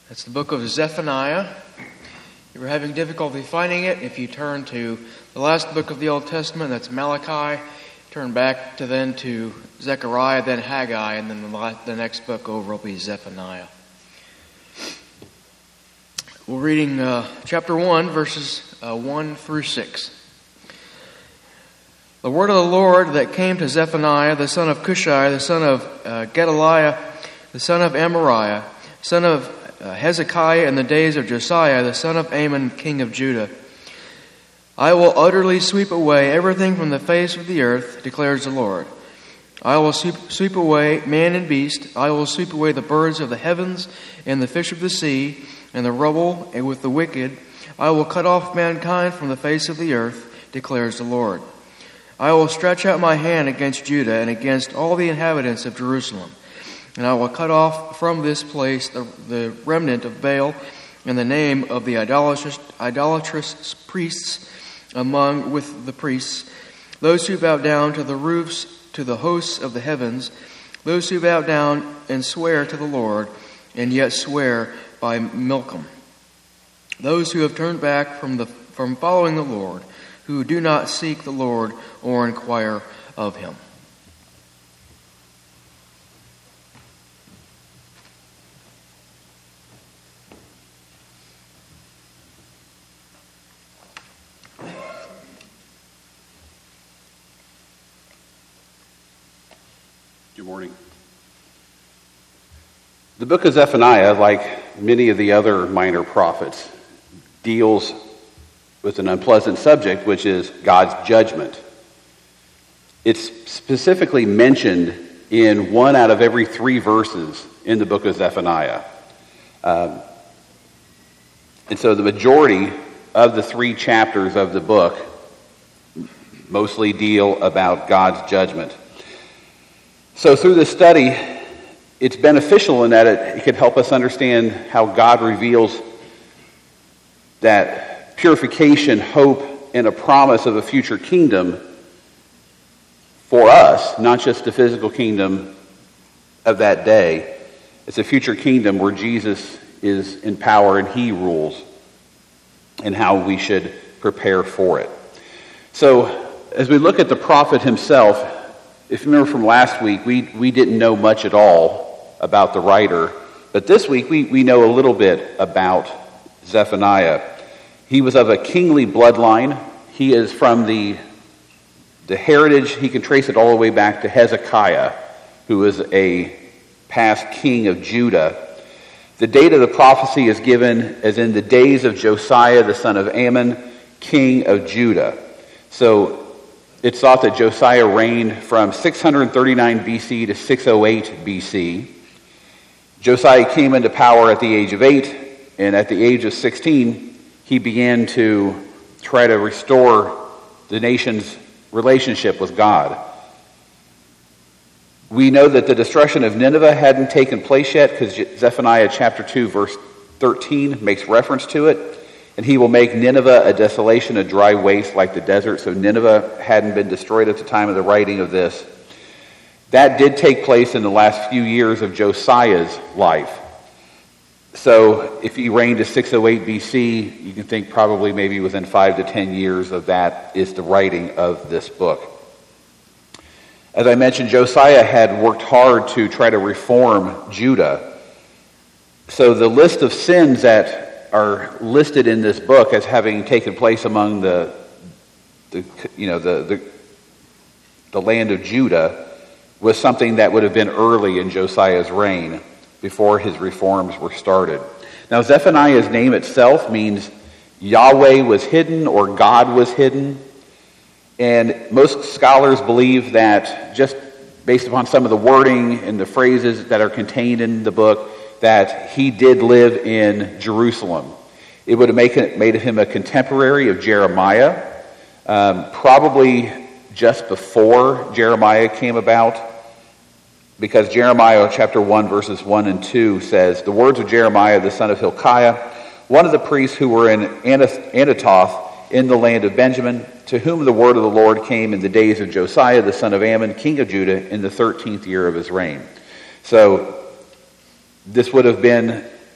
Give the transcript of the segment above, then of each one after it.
It's the book of Zephaniah. If you're having difficulty finding it, if you turn to the last book of the Old Testament, that's Malachi, turn back to Zechariah, then Haggai, and then the next book over will be Zephaniah. We're reading chapter 1, verses 1 through 6. The word of the Lord that came to Zephaniah, the son of Cushai, the son of Gedaliah, the son of Amariah, son of Hezekiah in the days of Josiah, the son of Amon, king of Judah. I will utterly sweep away everything from the face of the earth, declares the Lord. I will sweep away man and beast. I will sweep away the birds of the heavens and the fish of the sea and the rubble, and with the wicked I will cut off mankind from the face of the earth, declares the Lord. I will stretch out my hand against Judah and against all the inhabitants of Jerusalem. And I will cut off from this place the remnant of Baal and the name of the idolatrous priests with the priests, those who bow down to the roofs, to the hosts of the heavens, those who bow down and swear to the Lord, and yet swear by Milcom. Those who have turned back from following the Lord, who do not seek the Lord or inquire of him. Good morning. The book of Zephaniah, like many of the other minor prophets, deals with an unpleasant subject, which is God's judgment. It's specifically mentioned in 1 out of every 3 verses in the book of Zephaniah. And so the majority of the 3 chapters of the book mostly deal about God's judgment. So through this study, it's beneficial in that it can help us understand how God reveals that purification, hope, and a promise of a future kingdom for us, not just the physical kingdom of that day. It's a future kingdom where Jesus is in power and he rules, and how we should prepare for it. So as we look at the prophet himself, if you remember from last week, we didn't know much at all about the writer. But this week, we know a little bit about Zephaniah. He was of a kingly bloodline. He is from the heritage, he can trace it all the way back to Hezekiah, who was a past king of Judah. The date of the prophecy is given as in the days of Josiah, the son of Amon, king of Judah. So it's thought that Josiah reigned from 639 BC to 608 BC. Josiah came into power at the age of 8, and at the age of 16, he began to try to restore the nation's relationship with God. We know that the destruction of Nineveh hadn't taken place yet because Zephaniah chapter 2, verse 13 makes reference to it. And he will make Nineveh a desolation, a dry waste like the desert. So Nineveh hadn't been destroyed at the time of the writing of this. That did take place in the last few years of Josiah's life. So if he reigned to 608 BC, you can think probably maybe within 5 to 10 years of that is the writing of this book. As I mentioned, Josiah had worked hard to try to reform Judah. So the list of sins that are listed in this book as having taken place among the land of Judah was something that would have been early in Josiah's reign before his reforms were started. Now, Zephaniah's name itself means Yahweh was hidden or God was hidden. And most scholars believe that just based upon some of the wording and the phrases that are contained in the book, that he did live in Jerusalem. It would have made him a contemporary of Jeremiah, probably just before Jeremiah came about, because Jeremiah chapter 1 verses 1 and 2 says, "The words of Jeremiah the son of Hilkiah, one of the priests who were in Anathoth in the land of Benjamin, to whom the word of the Lord came in the days of Josiah the son of Amon, king of Judah, in the 13th year of his reign." So this would have been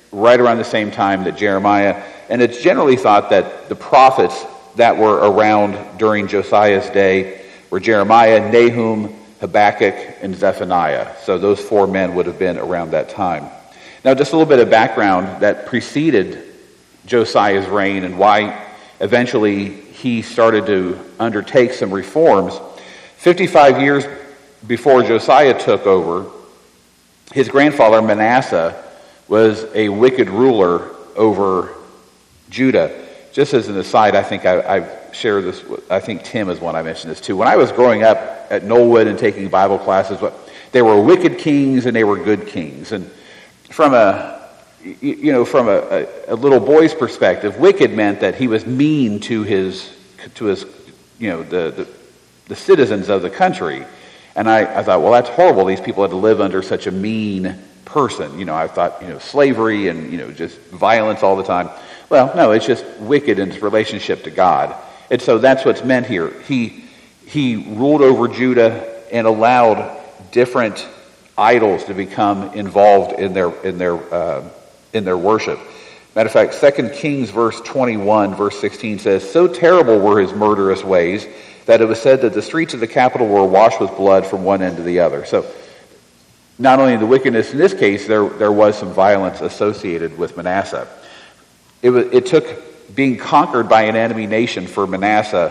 right around the same time that Jeremiah, and it's generally thought that the prophets that were around during Josiah's day were Jeremiah, Nahum, Habakkuk, and Zephaniah. So those four men would have been around that time. Now, just a little bit of background that preceded Josiah's reign and why eventually he started to undertake some reforms. 55 years before Josiah took over, his grandfather Manasseh was a wicked ruler over Judah. Just as an aside, I think I've shared this, I think Tim is one I mentioned this too. When I was growing up at Knollwood and taking Bible classes, there were wicked kings and they were good kings. And from a little boy's perspective, wicked meant that he was mean to his the citizens of the country. And I thought, well, that's horrible. These people had to live under such a mean person. I thought, slavery and, just violence all the time. Well, no, it's just wicked in its relationship to God. And so that's what's meant here. He ruled over Judah and allowed different idols to become involved in their worship. Matter of fact, 2 Kings verse 21, verse 16 says, "So terrible were his murderous ways that it was said that the streets of the capital were awash with blood from one end to the other." So not only the wickedness in this case, there was some violence associated with Manasseh. It took being conquered by an enemy nation for Manasseh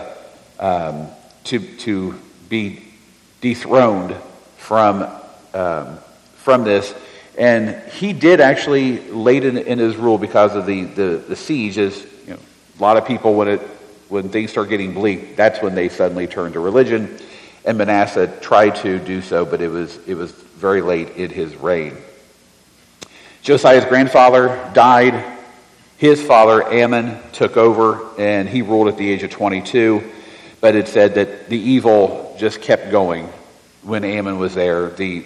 to be dethroned from this. And he did actually late in his rule because of the siege. As a lot of people, when things start getting bleak, that's when they suddenly turn to religion. And Manasseh tried to do so, but it was very late in his reign. Josiah's grandfather died. His father Ammon took over, and he ruled at the age of 22. But it said that the evil just kept going when Ammon was there. The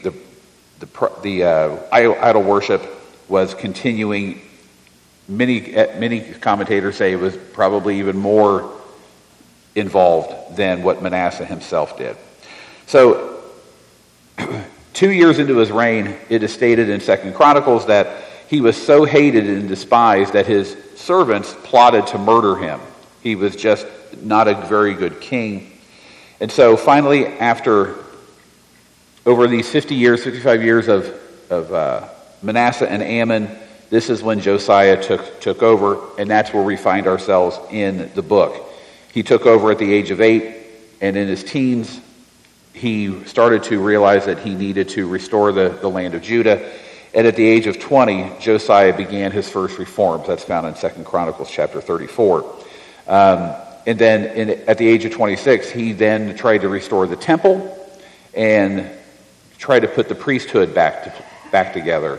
idol worship was continuing. Many commentators say it was probably even more involved than what Manasseh himself did. So 2 years into his reign, it is stated in 2 Chronicles that he was so hated and despised that his servants plotted to murder him. He was just not a very good king. And so finally, after over these 55 years of Manasseh and Ammon, this is when Josiah took over, and that's where we find ourselves in the book. He took over at the age of 8, and in his teens, he started to realize that he needed to restore the land of Judah. And at the age of 20, Josiah began his first reforms. That's found in 2 Chronicles chapter 34. And then at the age of 26, he then tried to restore the temple and try to put the priesthood back together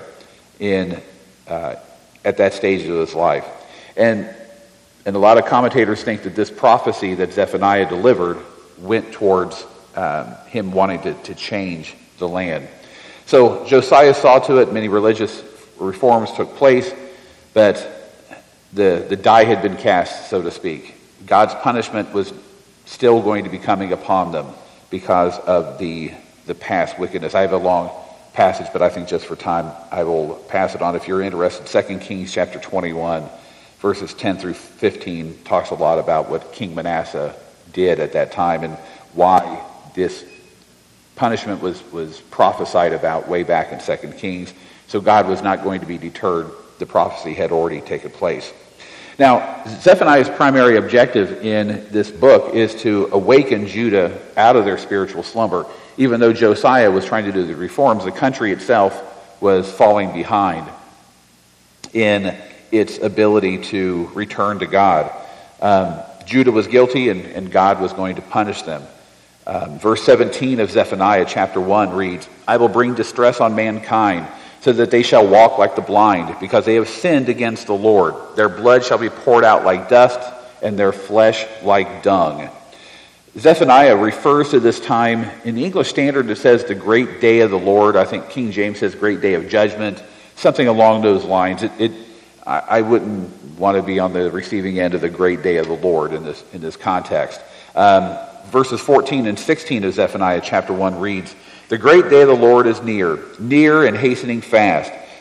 at that stage of his life. And a lot of commentators think that this prophecy that Zephaniah delivered went towards him wanting to change the land. So Josiah saw to it, many religious reforms took place, but the die had been cast, so to speak. God's punishment was still going to be coming upon them because of the past wickedness. I have a long passage, but I think just for time, I will pass it on. If you're interested, 2 Kings chapter 21, verses 10 through 15, talks a lot about what King Manasseh did at that time and why this punishment was prophesied about way back in 2 Kings. So God was not going to be deterred. The prophecy had already taken place. Now, Zephaniah's primary objective in this book is to awaken Judah out of their spiritual slumber. Even though Josiah was trying to do the reforms, the country itself was falling behind in its ability to return to God. Judah was guilty, and God was going to punish them. Verse 17 of Zephaniah chapter 1 reads, "I will bring distress on mankind, so that they shall walk like the blind, because they have sinned against the Lord. Their blood shall be poured out like dust, and their flesh like dung." Zephaniah refers to this time, in the English Standard it says the great day of the Lord. I think King James says great day of judgment, something along those lines. I wouldn't want to be on the receiving end of the great day of the Lord in this context. Verses 14 and 16 of Zephaniah chapter 1 reads, "The great day of the Lord is near and hastening fast.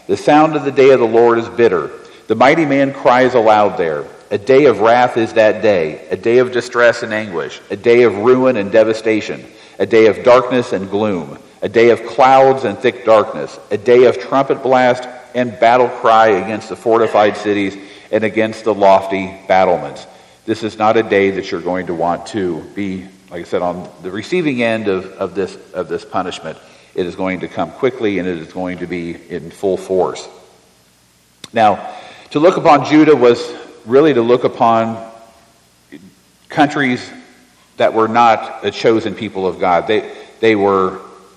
The sound of the day of the Lord is bitter. The mighty man cries aloud there. A day of wrath is that day, a day of distress and anguish, a day of ruin and devastation, a day of darkness and gloom, a day of clouds and thick darkness, a day of trumpet blast and battle cry against the fortified cities and against the lofty battlements. This is not a day that you're going to want to be, like I said, on the receiving end of this punishment. It is going to come quickly, and it is going to be in full force. Now, to look upon Judah was really to look upon countries that were not a chosen people of God. They were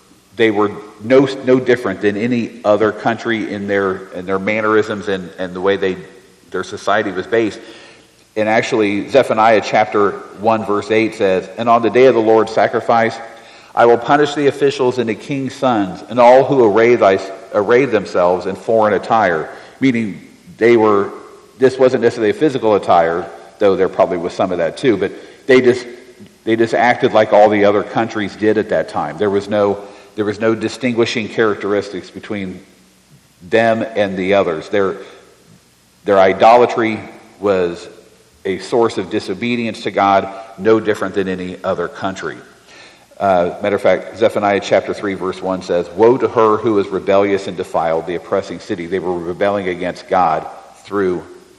no different than any other country in their mannerisms and the way their society was based. And actually, Zephaniah chapter 1 verse 8 says, "And on the day of the Lord's sacrifice, I will punish the officials and the king's sons and all who array themselves in foreign attire." Meaning this wasn't necessarily a physical attire, though there probably was some of that too, but they just acted like all the other countries did at that time. There was no distinguishing characteristics between them and the others. Their idolatry was a source of disobedience to God, no different than any other country. Matter of fact, Zephaniah chapter 3 verse 1 says, "Woe to her who is rebellious and defiled, the oppressing city." They were rebelling against God through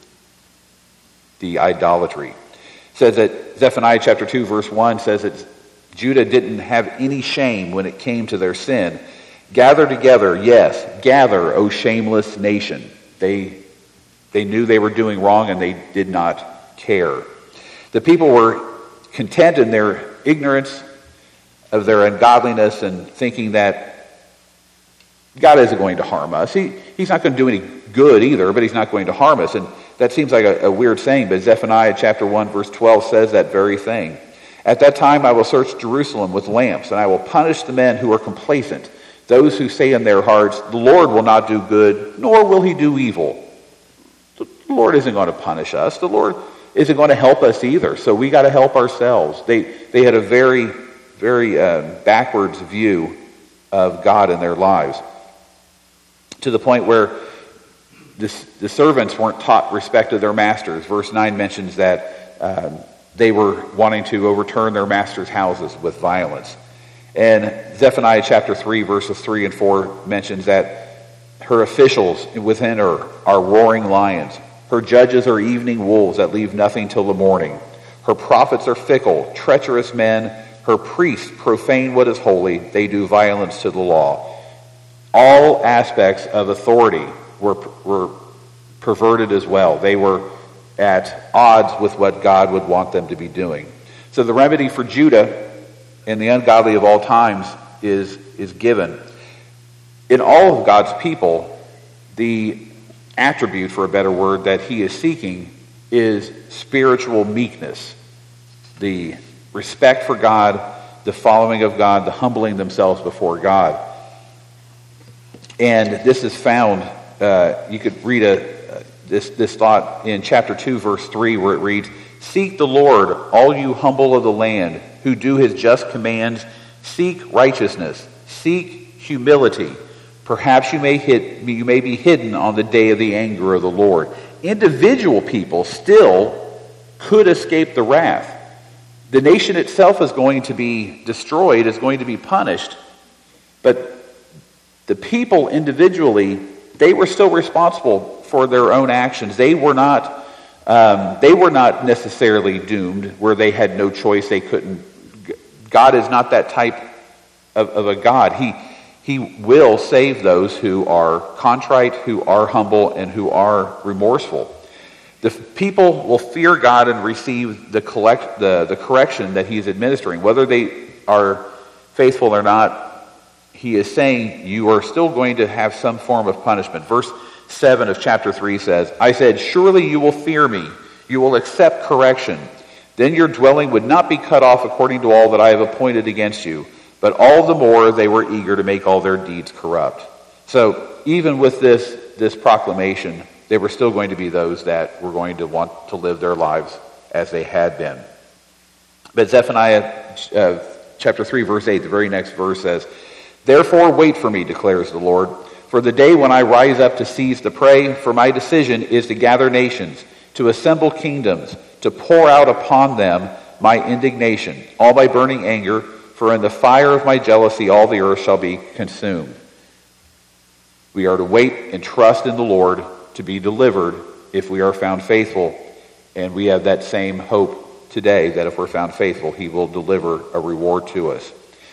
the idolatry. It says that Zephaniah chapter 2 verse 1 says that Judah didn't have any shame when it came to their sin. "Gather together, yes, gather, O shameless nation." They knew they were doing wrong and they did not care. The people were content in their ignorance of their ungodliness and thinking that God isn't going to harm us. He's not going to do any good either, but he's not going to harm us. And that seems like a weird saying, but Zephaniah chapter 1 verse 12 says that very thing. "At that time I will search Jerusalem with lamps, and I will punish the men who are complacent, those who say in their hearts, 'The Lord will not do good, nor will he do evil.'" The Lord isn't going to punish us. The Lord isn't going to help us either, so we got to help ourselves. They had a very, very backwards view of God in their lives, to the point where the servants weren't taught respect of their masters. Verse 9 mentions that they were wanting to overturn their masters' houses with violence. And Zephaniah chapter 3 verses 3 and 4 mentions that her officials within her are roaring lions. Her judges are evening wolves that leave nothing till the morning. Her prophets are fickle, treacherous men. Her priests profane what is holy. They do violence to the law. All aspects of authority were perverted as well. They were at odds with what God would want them to be doing. So the remedy for Judah and the ungodly of all times is given. In all of God's people, the attribute, for a better word, that he is seeking is spiritual meekness. The respect for God, the following of God, the humbling themselves before God. And this is found, you could read this thought in chapter 2, verse 3, where it reads, "Seek the Lord, all you humble of the land, who do his just commands. Seek righteousness. Seek humility. Perhaps you may be hidden on the day of the anger of the Lord." Individual people still could escape the wrath. The nation itself is going to be destroyed, is going to be punished. But the people individually, they were still responsible for their own actions. They were not necessarily doomed where they had no choice. They couldn't. God is not that type of a God. He will save those who are contrite, who are humble, and who are remorseful. The people will fear God and receive the correction that he's administering. Whether they are faithful or not, he is saying you are still going to have some form of punishment. Verse 7 of chapter 3 says, "I said, surely you will fear me. You will accept correction. Then your dwelling would not be cut off according to all that I have appointed against you. But all the more they were eager to make all their deeds corrupt." So even with this proclamation, there were still going to be those that were going to want to live their lives as they had been. But Zephaniah chapter 3 verse 8, the very next verse says, "Therefore wait for me, declares the Lord. For the day when I rise up to seize the prey, for my decision is to gather nations, to assemble kingdoms, to pour out upon them my indignation, all my burning anger, for in the fire of my jealousy all the earth shall be consumed. We are to wait and trust in the Lord to be delivered if we are found faithful, and we have that same hope today that if we're found faithful, he will deliver a reward to us.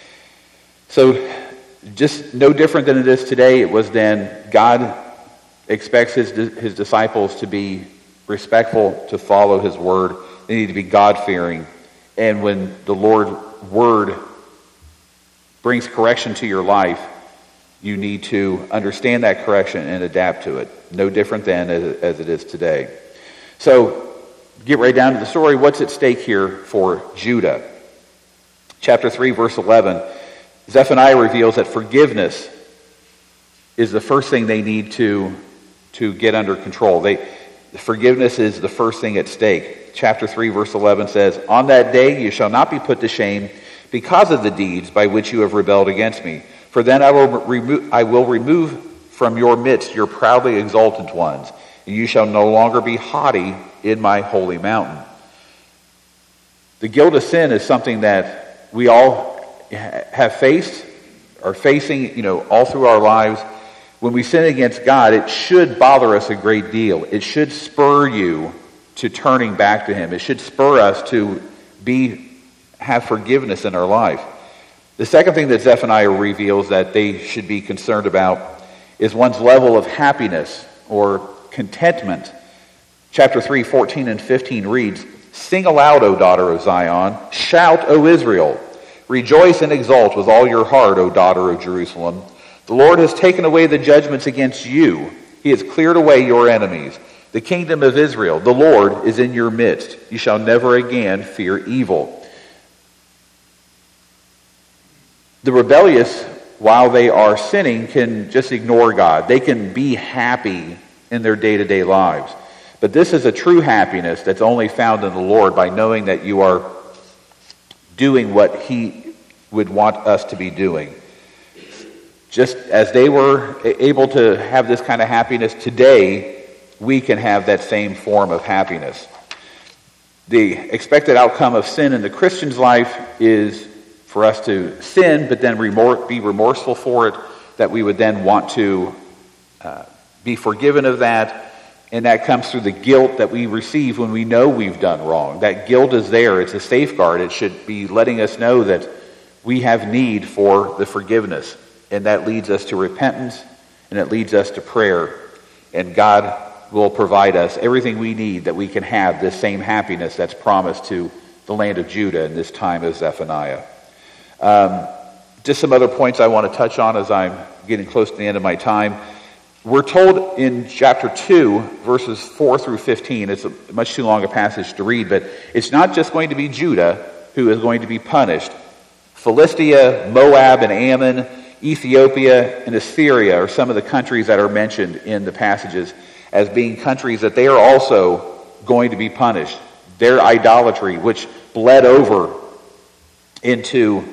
So, just no different than it is today, it was then. God expects his disciples to be respectful, to follow his word. They need to be God-fearing. And when the Lord's word brings correction to your life, you need to understand that correction and adapt to it. No different then as it is today. So, get right down to the story. What's at stake here for Judah? Chapter 3, verse 11. Zephaniah reveals that forgiveness is the first thing they need to get under control. Forgiveness is the first thing at stake. Chapter 3, verse 11 says, On that day you shall not be put to shame because of the deeds by which you have rebelled against me. For then I will remove from your midst your proudly exalted ones, and you shall no longer be haughty in my holy mountain. The guilt of sin is something that we all have faced, are facing, all through our lives. When we sin against God, it should bother us a great deal. It should spur you to turning back to him. It should spur us to have forgiveness in our life. The second thing that Zephaniah reveals that they should be concerned about is one's level of happiness or contentment. Chapter 3, 14 and 15 reads, Sing aloud, O daughter of Zion. Shout, O Israel. Rejoice and exult with all your heart, O daughter of Jerusalem. The Lord has taken away the judgments against you. He has cleared away your enemies. The kingdom of Israel, the Lord, is in your midst. You shall never again fear evil. The rebellious, while they are sinning, can just ignore God. They can be happy in their day-to-day lives. But this is a true happiness that's only found in the Lord by knowing that you are doing what he would want us to be doing. Just as they were able to have this kind of happiness today, we can have that same form of happiness. The expected outcome of sin in the Christian's life is for us to sin, but then be remorseful for it, that we would then want to be forgiven of that. And that comes through the guilt that we receive when we know we've done wrong. That guilt is there. It's a safeguard. It should be letting us know that we have need for the forgiveness. And that leads us to repentance, and it leads us to prayer. And God will provide us everything we need that we can have this same happiness that's promised to the land of Judah in this time of Zephaniah. Just some other points I want to touch on as I'm getting close to the end of my time. We're told in chapter 2, verses 4 through 15, it's a much too long a passage to read, but it's not just going to be Judah who is going to be punished. Philistia, Moab, and Ammon, Ethiopia, and Assyria are some of the countries that are mentioned in the passages as being countries that they are also going to be punished. Their idolatry, which bled over into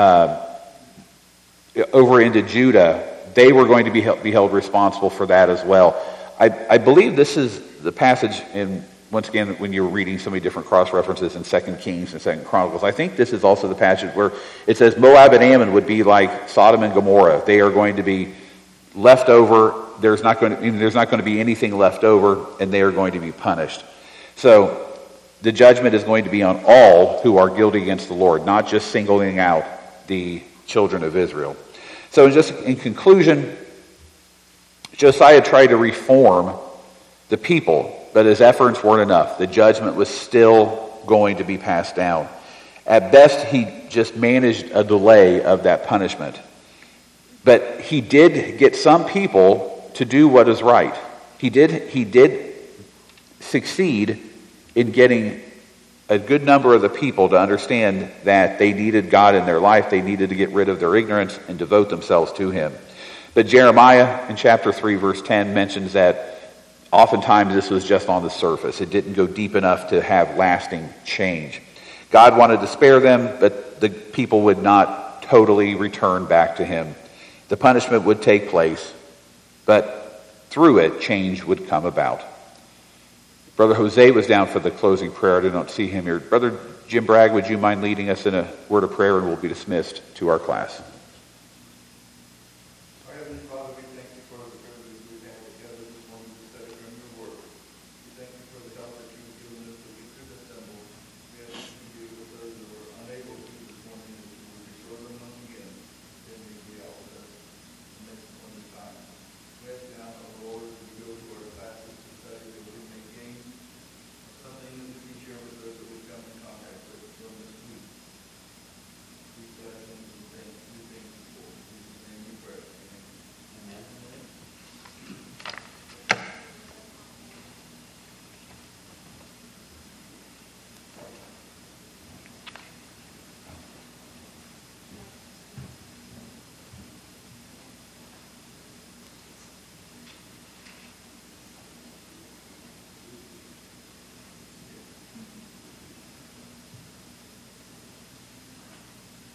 Judah, they were going to be held responsible for that as well. I believe this is the passage in, once again, when you're reading so many different cross-references in 2 Kings and 2 Chronicles, I think this is also the passage where it says Moab and Ammon would be like Sodom and Gomorrah. They are going to be left over. There's not going to be anything left over, and they are going to be punished. So the judgment is going to be on all who are guilty against the Lord, not just singling out the children of Israel. So just in conclusion, Josiah tried to reform the people, but his efforts weren't enough. The judgment was still going to be passed down. At best, he just managed a delay of that punishment. But he did get some people to do what is right. He did succeed in getting a good number of the people to understand that they needed God in their life. They needed to get rid of their ignorance and devote themselves to him. But Jeremiah in chapter 3, verse 10 mentions that oftentimes this was just on the surface. It didn't go deep enough to have lasting change. God wanted to spare them, but the people would not totally return back to him. The punishment would take place, but through it, change would come about. Brother Jose was down for the closing prayer. I did not see him here. Brother Jim Bragg, would you mind leading us in a word of prayer, and we'll be dismissed to our class.